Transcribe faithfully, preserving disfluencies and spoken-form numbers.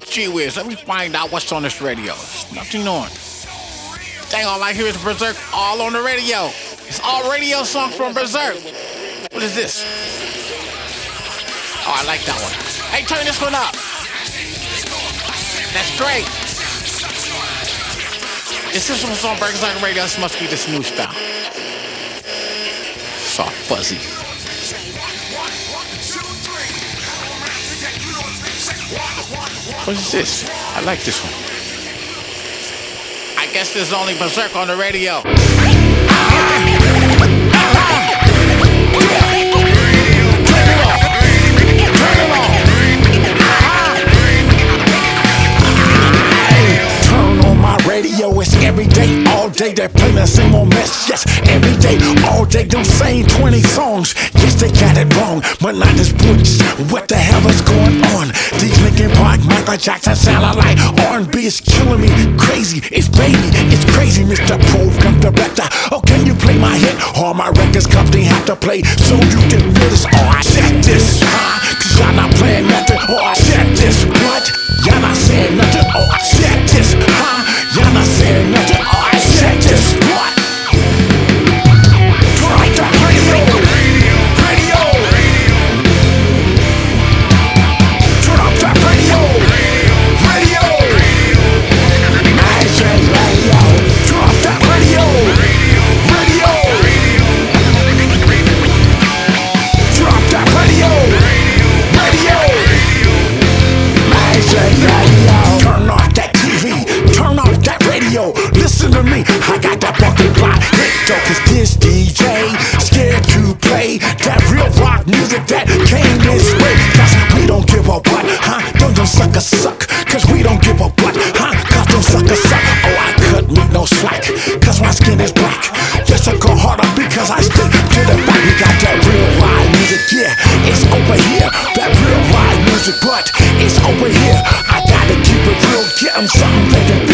Gee whiz, let me find out what's on this radio. There's nothing on. Dang, all I hear is Berserk all on the radio. It's all radio songs from Berserk. What is this? Oh, I like that one. Hey, turn this one up. That's great. If this one's on Berserk radio, this must be this new style. Soft fuzzy. What is this? I like this one. I guess there's only Berserk on the radio. Radio is every day, all day, they play the same old mess. Yes, every day, all day, them same twenty songs. Yes, they got it wrong, but not this butch. What the hell is going on? These Linkin Park, Michael Jackson sound like R and B is killing me. Crazy, it's baby, it's crazy, Mister Program Director. Oh, can you play my hit? All my records company have to play, so you can feel this. Oh, I check this, huh? Cause y'all not playing nothing. Oh, I check this, what? Y'all not saying nothing. Oh, I check this, huh? Y'all not saying nothing. Oh, I said this. What? Turn up that radio. Radio. Turn up that radio. Radio. I said radio. Turn up that radio. Radio. Turn up that radio. Radio. I said radio. Turn off that T V. Turn off that radio, listen to me. I got that fucking block hit though, cause this D J scared to play that real rock music that came this way. Cause we don't give a what, huh? Don't them suckers suck, cause we don't give a what, huh? Cause them suckers suck. Oh, I cut me no slack, cause my skin is black. Yes, I go harder because I stick to the back. We got that real ride music, yeah, it's over here. That real ride music, but it's over here. I gotta keep it real, get them something they can